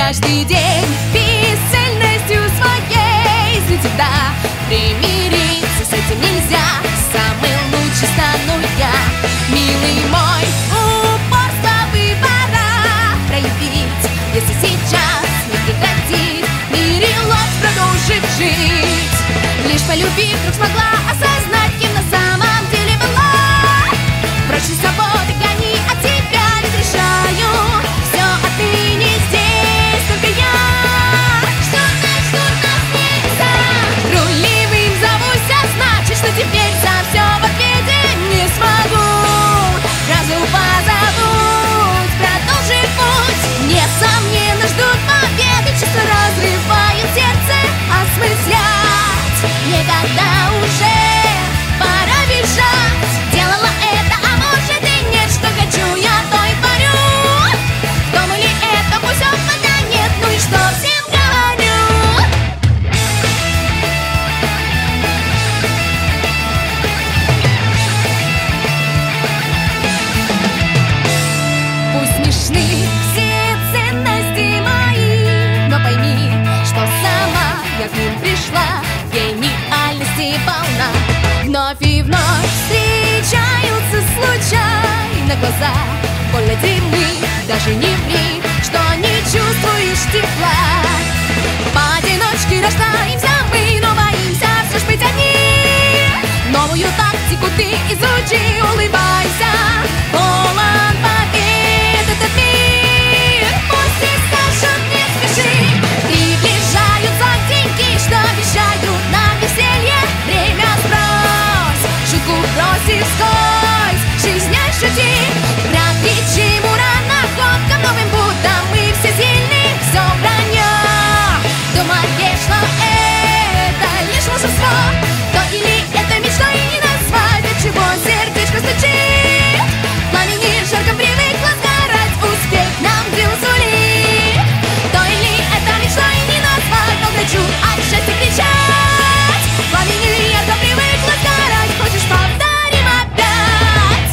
каждый день бесцельностью своей навсегда. Примириться с этим нельзя, самый лучший стану я. Милый мой, упорство выбора проявить, если сейчас не прекратит, в мире ложь продолжит жить. Лишь полюбив, вдруг смогла осознать, кем на самом деле была. Прочь свободы гони, от тебя лишь решаю. Все отныне здесь только я. Что нас нельзя? Рулевым зовусь, а значит, что теперь за все в ответе не смогу. Разум позовут, продолжить путь. Несомненно ждут победы, чувства разрывают сердце, осмыслять некогда уже. Пора бежать. Делала это, а может и нет. Что хочу я, то и творю. Дом или это, пусть опыта нет. Ну и что всем говорю. Пусть смешны все ценности мои, но пойми, что сама я к ним пришла. Гениальности полна. Вновь и вновь встречаются случайно глаза. Больно темны, даже не ври, что не чувствуешь тепла. Поодиночке рождаемся мы, но боимся все ж быть одни. Новую тактику ты изучи, улыбайся. Полон побед этот мир. Пусть и скажут, не спеши. Приближаются деньги, что обещают нам веселье. Время сбрось, шутку брось и вскользь. Жизнь не шути, прокричим ура находкам, новым будто мы все сильны. Все вранье, думаешь, что это лишь волшебство, то или это мечтой не назвать. От чего сердечко стучит, пламени жарко привыкло сгорать. Успех нам крыло сулит, то или это мечтой не назвать. Но хочу от счастья кричать, пламени ярко привыкло сгорать. Хочешь, повторим опять?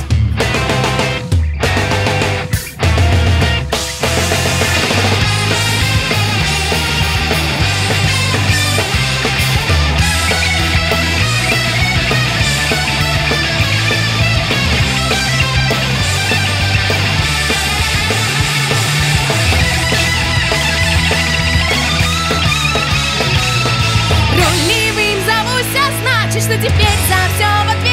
Рулевым зовусь, а значит, что теперь за все в ответе